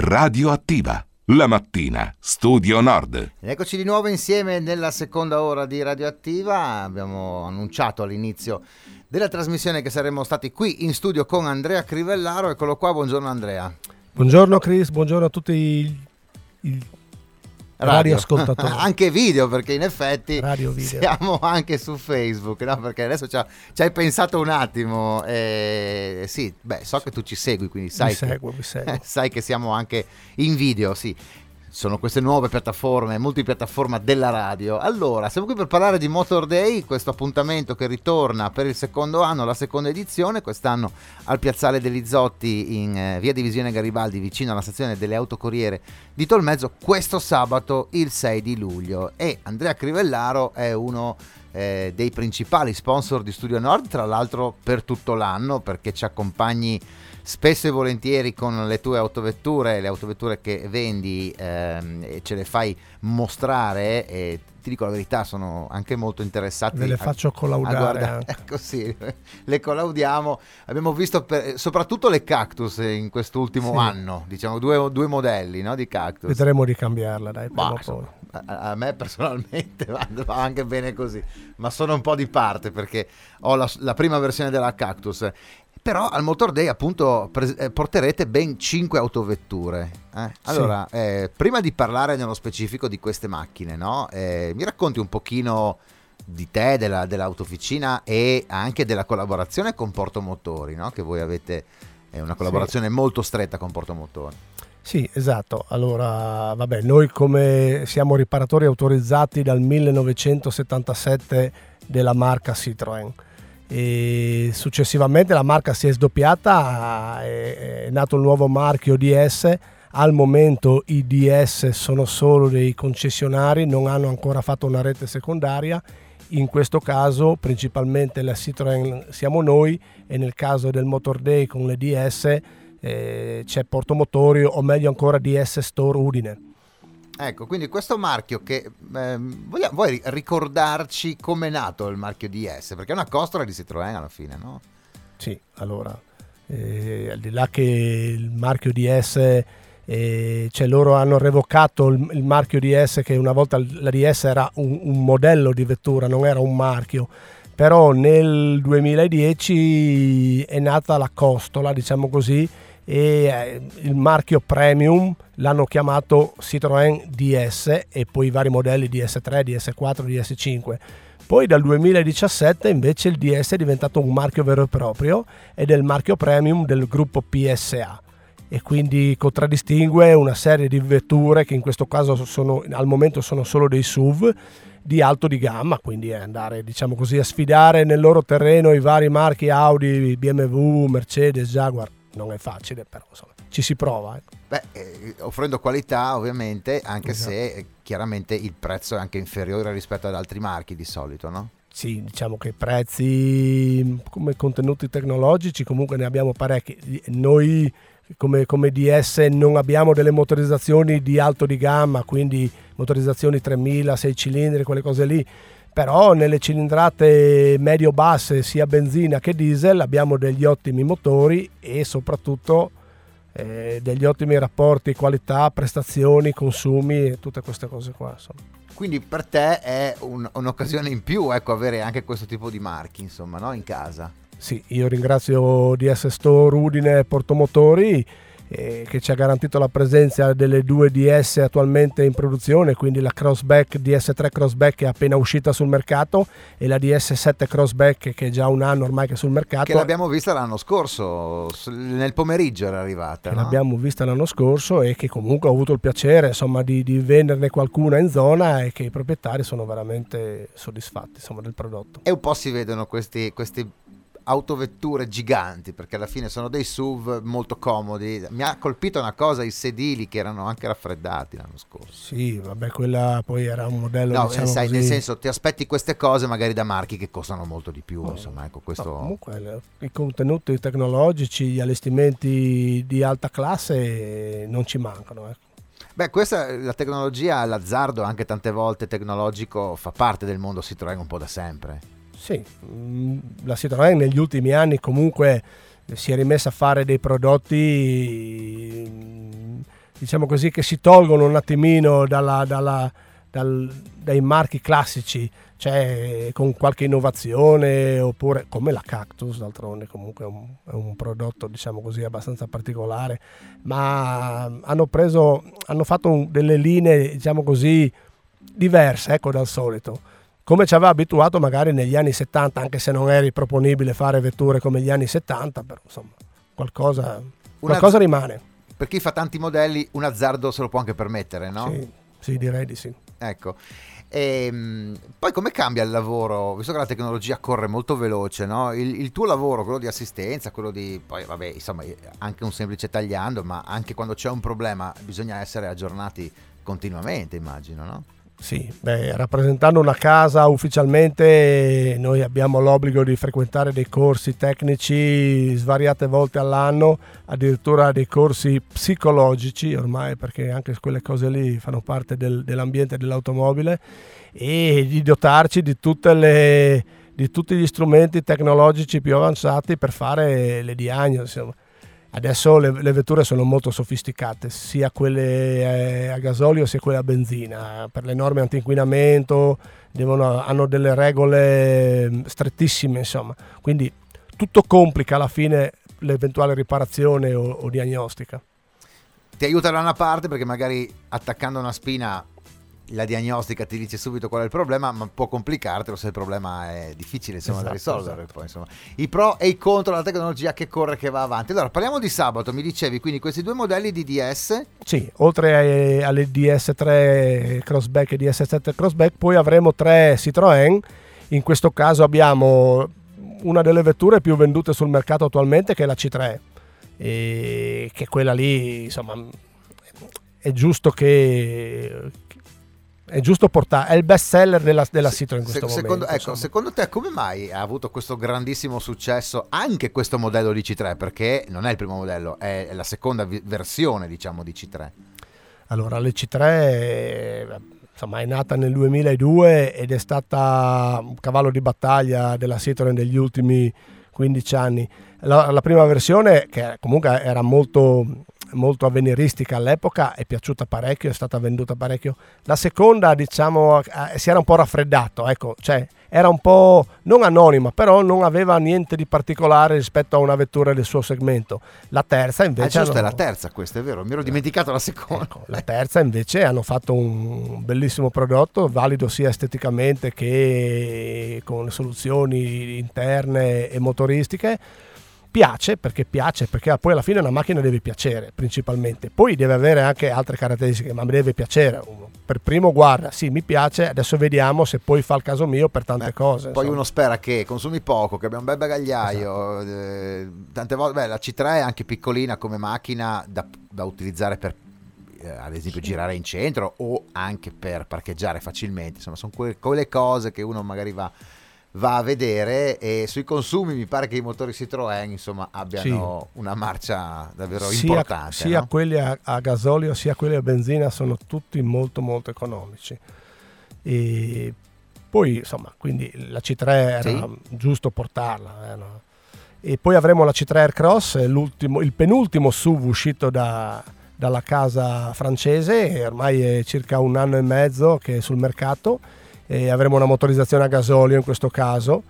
Radioattiva. La mattina, Studio Nord. Eccoci di nuovo insieme nella seconda ora di Radioattiva. Abbiamo annunciato all'inizio della trasmissione che saremmo stati qui in studio con Andrea Crivellaro. Eccolo qua, buongiorno Andrea. Buongiorno Chris, buongiorno a tutti i radioascoltatori. Anche video, perché in effetti Radio video. Siamo anche su Facebook, no? Perché adesso ci hai pensato un attimo. Sì, so che tu ci segui, quindi sai Vi seguo. Sai che siamo anche in video, sì. Sono queste nuove piattaforme, multipiattaforma della radio. Allora, siamo qui per parlare di Motor Day, questo appuntamento che ritorna per il secondo anno, la seconda edizione, quest'anno al Piazzale degli Zotti in via Divisione Garibaldi, vicino alla stazione delle autocorriere di Tolmezzo, questo sabato il 6 di luglio. E Andrea Crivellaro è uno dei principali sponsor di Studio Nord, tra l'altro per tutto l'anno, perché ci accompagni spesso e volentieri con le tue autovetture, le autovetture che vendi, e ce le fai mostrare, e ti dico la verità, sono anche molto interessati. Ve le faccio collaudare. Ecco, sì, le collaudiamo. Abbiamo visto soprattutto le Cactus in quest'ultimo anno, diciamo due modelli, no, di Cactus. Vedremo di cambiarla, dai, prima o poi. A me personalmente va anche bene così, ma sono un po' di parte perché ho la prima versione della Cactus. Però al Motor Day appunto porterete ben 5 autovetture. Allora, prima di parlare nello specifico di queste macchine, no? Mi racconti un pochino di te, dell'autofficina e anche della collaborazione con Portomotori, no? Che voi avete una collaborazione molto stretta con Portomotori. Sì, esatto. Allora, noi come siamo riparatori autorizzati dal 1977 della marca Citroën. E successivamente la marca si è sdoppiata, è nato il nuovo marchio DS. Al momento i DS sono solo dei concessionari, non hanno ancora fatto una rete secondaria. In questo caso principalmente la Citroën siamo noi, e nel caso del Motor Day con le DS c'è Portomotori, o meglio ancora DS Store Udine. Ecco, quindi questo marchio che vuoi ricordarci com'è nato il marchio DS? Perché è una costola di Citroën alla fine, no? Sì, allora, al di là che il marchio DS, loro hanno revocato il marchio DS, che una volta la DS era un modello di vettura, non era un marchio. Però nel 2010 è nata la costola, diciamo così, e il marchio premium l'hanno chiamato Citroën DS, e poi i vari modelli DS3, DS4, DS5. Poi dal 2017 invece il DS è diventato un marchio vero e proprio ed è il marchio premium del gruppo PSA, e quindi contraddistingue una serie di vetture che in questo caso al momento sono solo dei SUV di alto di gamma, quindi è andare, diciamo così, a sfidare nel loro terreno i vari marchi Audi, BMW, Mercedes, Jaguar. Non è facile, però insomma, ci si prova. Offrendo qualità ovviamente, anche esatto. Se chiaramente il prezzo è anche inferiore rispetto ad altri marchi di solito, no? Sì, diciamo che prezzi come contenuti tecnologici comunque ne abbiamo parecchi. Noi come DS non abbiamo delle motorizzazioni di alto di gamma, quindi motorizzazioni 3000, 6 cilindri, quelle cose lì. Però nelle cilindrate medio-basse, sia benzina che diesel, abbiamo degli ottimi motori e soprattutto degli ottimi rapporti qualità, prestazioni, consumi e tutte queste cose qua, insomma. Quindi per te è un'occasione in più, ecco, avere anche questo tipo di marchi, insomma, no? In casa. Sì, io ringrazio DS Store Udine e Portomotori, che ci ha garantito la presenza delle due DS attualmente in produzione, quindi la Crossback DS3 Crossback è appena uscita sul mercato, e la DS7 Crossback che è già un anno ormai che è sul mercato. Che l'abbiamo vista l'anno scorso, nel pomeriggio era arrivata, no? L'abbiamo vista l'anno scorso, e che comunque ho avuto il piacere, insomma, di venderne qualcuna in zona, e che i proprietari sono veramente soddisfatti, insomma, del prodotto. E un po' si vedono questi autovetture giganti, perché alla fine sono dei SUV molto comodi. Mi ha colpito una cosa, i sedili che erano anche raffreddati l'anno scorso. Sì, quella poi era un modello, no, diciamo sai, così. nel senso, ti aspetti queste cose magari da marchi che costano molto di più, insomma, ecco, questo. No, comunque i contenuti tecnologici, gli allestimenti di alta classe non ci mancano, ecco. Questa, la tecnologia, l'azzardo anche tante volte tecnologico fa parte del mondo Citroën un po' da sempre. Sì, la Citroën negli ultimi anni comunque si è rimessa a fare dei prodotti diciamo così, che si tolgono un attimino dai marchi classici, cioè con qualche innovazione, oppure come la Cactus, d'altronde comunque è un prodotto, diciamo così, abbastanza particolare, ma hanno fatto delle linee, diciamo così, diverse, ecco, dal solito, come ci aveva abituato magari negli anni 70, anche se non era proponibile fare vetture come gli anni 70, però insomma qualcosa rimane. Per chi fa tanti modelli un azzardo se lo può anche permettere, no? Sì, direi di sì. Ecco. Poi come cambia il lavoro, visto che la tecnologia corre molto veloce, no? Il tuo lavoro, quello di assistenza, quello di, poi vabbè, insomma, anche un semplice tagliando, ma anche quando c'è un problema bisogna essere aggiornati continuamente, immagino, no? Sì, rappresentando una casa ufficialmente noi abbiamo l'obbligo di frequentare dei corsi tecnici svariate volte all'anno, addirittura dei corsi psicologici ormai, perché anche quelle cose lì fanno parte dell'ambiente dell'automobile, e di dotarci di tutti gli strumenti tecnologici più avanzati per fare le diagnosi, insomma. Adesso le vetture sono molto sofisticate, sia quelle a gasolio sia quelle a benzina. Per le norme anti-inquinamento hanno delle regole strettissime, insomma. Quindi tutto complica alla fine l'eventuale riparazione o diagnostica. Ti aiuta da una parte perché magari attaccando una spina la diagnostica ti dice subito qual è il problema, ma può complicartelo se il problema è difficile, insomma, da risolvere. Poi, insomma, i pro e i contro della tecnologia che corre, che va avanti. Allora parliamo di sabato, mi dicevi quindi questi due modelli di DS. Sì, oltre alle DS3 Crossback e DS7 Crossback poi avremo 3 Citroën. In questo caso abbiamo una delle vetture più vendute sul mercato attualmente, che è la C3, e che quella lì, insomma, è giusto portare, è il best seller della Citroën in questo momento. Ecco, secondo te come mai ha avuto questo grandissimo successo anche questo modello di C3? Perché non è il primo modello, è la seconda versione, diciamo, di C3. Allora, la C3 insomma, è nata nel 2002 ed è stata un cavallo di battaglia della Citroën degli ultimi 15 anni. La prima versione, che comunque era molto avveniristica all'epoca, è piaciuta parecchio, è stata venduta parecchio. La seconda, diciamo, si era un po' raffreddato, ecco, cioè era un po' non anonima, però non aveva niente di particolare rispetto a una vettura del suo segmento. La terza invece è la terza, questa è vero, mi ero dimenticato la seconda. Ecco, la terza invece hanno fatto un bellissimo prodotto, valido sia esteticamente che con soluzioni interne e motoristiche. Piace perché poi alla fine una macchina deve piacere principalmente, poi deve avere anche altre caratteristiche, ma mi deve piacere. Per primo, guarda, sì, mi piace, adesso vediamo se poi fa il caso mio per tante cose. Poi uno spera che consumi poco, che abbia un bel bagagliaio, esatto. Tante volte la C3 è anche piccolina come macchina da utilizzare per ad esempio girare in centro o anche per parcheggiare facilmente, insomma sono quelle cose che uno magari va a vedere, e sui consumi mi pare che i motori Citroën, insomma, abbiano una marcia davvero importante. Sia no? Quelli a gasolio sia quelli a benzina sono tutti molto molto economici. E poi insomma, quindi la C3 era giusto portarla, no? E poi avremo la C3 Aircross, il penultimo SUV uscito dalla casa francese, e ormai è circa 1 anno e mezzo che è sul mercato. E avremo una motorizzazione a gasolio in questo caso,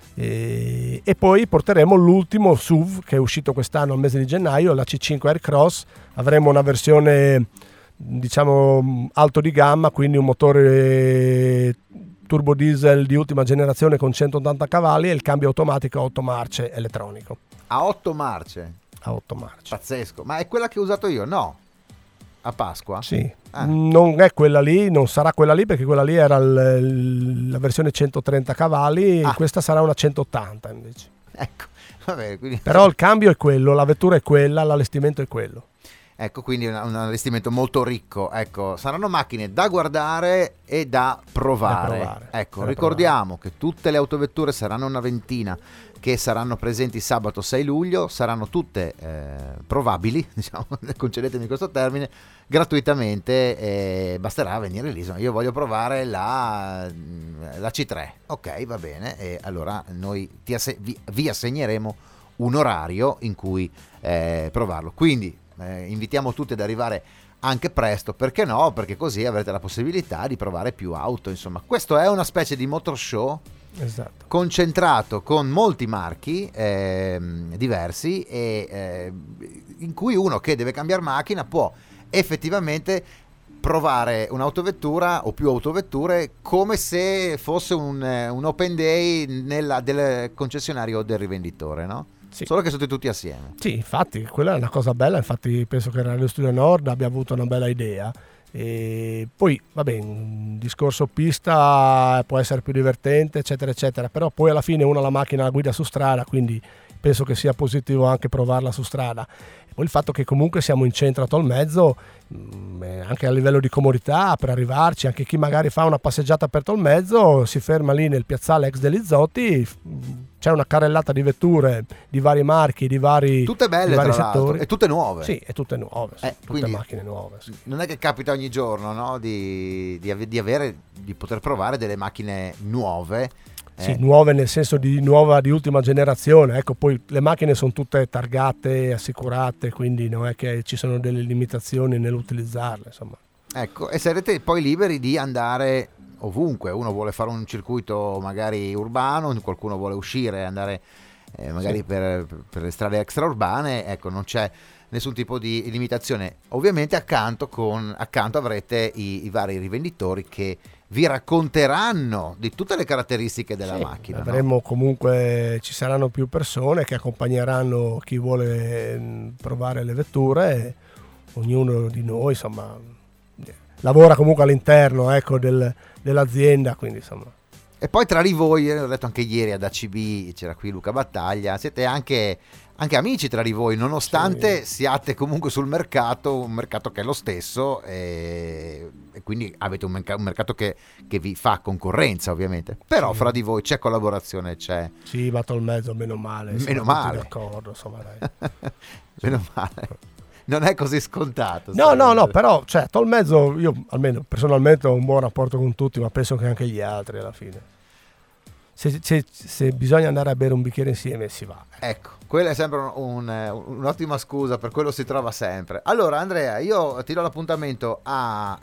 e poi porteremo l'ultimo SUV che è uscito quest'anno al mese di gennaio, la C5 Aircross. Avremo una versione, diciamo, alto di gamma, quindi un motore turbo diesel di ultima generazione con 180 cavalli e il cambio automatico a 8 marce elettronico. A 8 marce? A 8 marce. Pazzesco, ma è quella che ho usato io? No. A Pasqua? Sì, non è quella lì, non sarà quella lì, perché quella lì era la versione 130 cavalli, questa sarà una 180 invece. Ecco, vabbè, quindi... Però il cambio è quello, la vettura è quella, l'allestimento è quello. Ecco, quindi un allestimento molto ricco. Ecco, saranno macchine da guardare e da provare. Ecco, ricordiamo che tutte le autovetture, saranno una ventina, che saranno presenti sabato 6 luglio, saranno tutte provabili, diciamo, concedetemi questo termine, gratuitamente, basterà venire lì. Insomma, io voglio provare la C3, ok, va bene, e allora noi vi assegneremo un orario in cui provarlo. Quindi invitiamo tutti ad arrivare anche presto, perché no? Perché così avrete la possibilità di provare più auto, insomma. Questo è una specie di motor show, esatto, concentrato con molti marchi diversi e in cui uno che deve cambiare macchina può effettivamente provare un'autovettura o più autovetture come se fosse un open day del concessionario o del rivenditore, no? sì. Solo che sono tutti assieme. Sì, infatti, quella è una cosa bella, infatti penso che Radio Studio Nord abbia avuto una bella idea. E poi, vabbè, un discorso pista può essere più divertente, eccetera, eccetera, però poi alla fine uno la macchina la guida su strada, quindi penso che sia positivo anche provarla su strada. E poi il fatto che comunque siamo in centro a Tolmezzo, anche a livello di comodità per arrivarci, anche chi magari fa una passeggiata per Tolmezzo si ferma lì nel piazzale ex Delizzotti, c'è una carrellata di vetture di vari marchi, di vari, tutte belle, di vari tra l'altro, settori. e tutte nuove. Sì, e tutte nuove, sì, tutte quindi macchine nuove. Sì. Non è che capita ogni giorno, no? di poter provare delle macchine nuove. Sì, nuove nel senso di nuova, di ultima generazione. Ecco, poi le macchine sono tutte targate, assicurate, quindi non è che ci sono delle limitazioni nell'utilizzarle, insomma. Ecco, e sarete poi liberi di andare ovunque. Uno vuole fare un circuito magari urbano, qualcuno vuole uscire, andare magari sì, per le strade extraurbane, ecco, non c'è nessun tipo di limitazione. Ovviamente accanto avrete i vari rivenditori che vi racconteranno di tutte le caratteristiche della macchina. Avremo, no? Comunque ci saranno più persone che accompagneranno chi vuole provare le vetture, e ognuno di noi, insomma, lavora comunque all'interno, ecco, dell'azienda, quindi insomma. E poi tra di voi, ho detto anche ieri ad ACB, c'era qui Luca Battaglia, siete anche amici tra di voi, nonostante siate comunque sul mercato, un mercato che è lo stesso, e quindi avete un mercato che vi fa concorrenza, ovviamente. Però fra di voi c'è collaborazione, c'è... Sì, va al mezzo, meno male. Meno male. D'accordo, insomma, dai. Meno male. Non è così scontato. No, però, cioè, Tolmezzo, io almeno personalmente ho un buon rapporto con tutti, ma penso che anche gli altri alla fine. Se bisogna andare a bere un bicchiere insieme si va. Ecco, quella è sempre un'ottima scusa, per quello si trova sempre. Allora Andrea, io ti do l'appuntamento a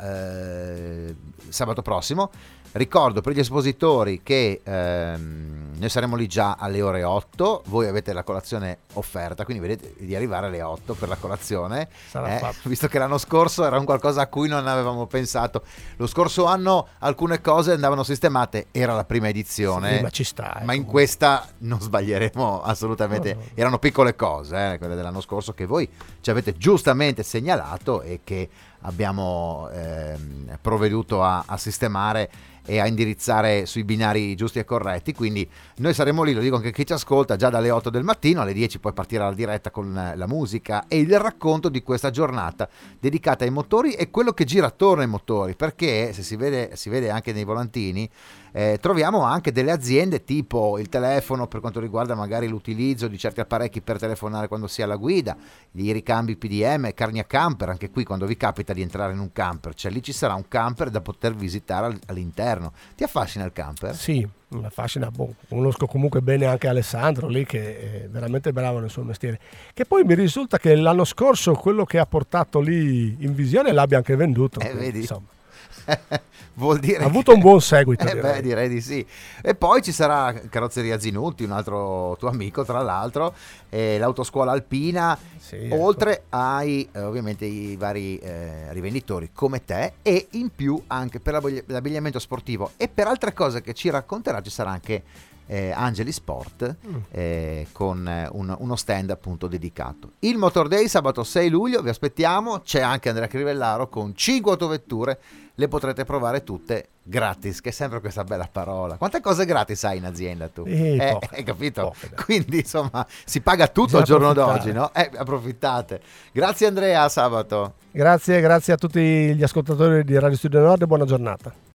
sabato prossimo. Ricordo per gli espositori che noi saremo lì già alle ore 8, voi avete la colazione offerta, quindi vedete di arrivare alle 8 per la colazione, visto che l'anno scorso era un qualcosa a cui non avevamo pensato. Lo scorso anno alcune cose andavano sistemate, era la prima edizione, sì, ma ci sta, ma in questa non sbaglieremo assolutamente. No. Erano piccole cose, quelle dell'anno scorso, che voi ci avete giustamente segnalato e che abbiamo provveduto a sistemare e a indirizzare sui binari giusti e corretti. Quindi noi saremo lì, lo dico anche a chi ci ascolta, già dalle 8 del mattino, alle 10 poi partirà la diretta con la musica e il racconto di questa giornata dedicata ai motori e quello che gira attorno ai motori, perché se si vede anche nei volantini, troviamo anche delle aziende tipo il telefono per quanto riguarda magari l'utilizzo di certi apparecchi per telefonare quando si è alla guida, i ricambi PDM, carnia camper. Anche qui, quando vi capita di entrare in un camper, cioè lì ci sarà un camper da poter visitare all'interno. Ti affascina il camper? Sì, mi affascina. Conosco comunque bene anche Alessandro lì, che è veramente bravo nel suo mestiere, che poi mi risulta che l'anno scorso quello che ha portato lì in visione l'abbia anche venduto, vedi? Insomma. Vuol dire ha avuto un buon seguito, direi di sì. E poi ci sarà Carrozzeria Zinutti, un altro tuo amico tra l'altro, l'autoscuola alpina, sì, oltre ecco, ai ovviamente i vari rivenditori come te, e in più anche per l'abbigliamento sportivo e per altre cose che ci racconterà. Ci sarà anche Angeli Sport con uno stand appunto dedicato. Il Motor Day sabato 6 luglio vi aspettiamo. C'è anche Andrea Crivellaro con 5 autovetture, le potrete provare tutte gratis, che è sempre questa bella parola. Quante cose gratis hai in azienda tu? Hai capito? Poche. Quindi insomma si paga tutto al giorno d'oggi, no? Approfittate. Grazie Andrea, a sabato. Grazie a tutti gli ascoltatori di Radio Studio Nord e buona giornata.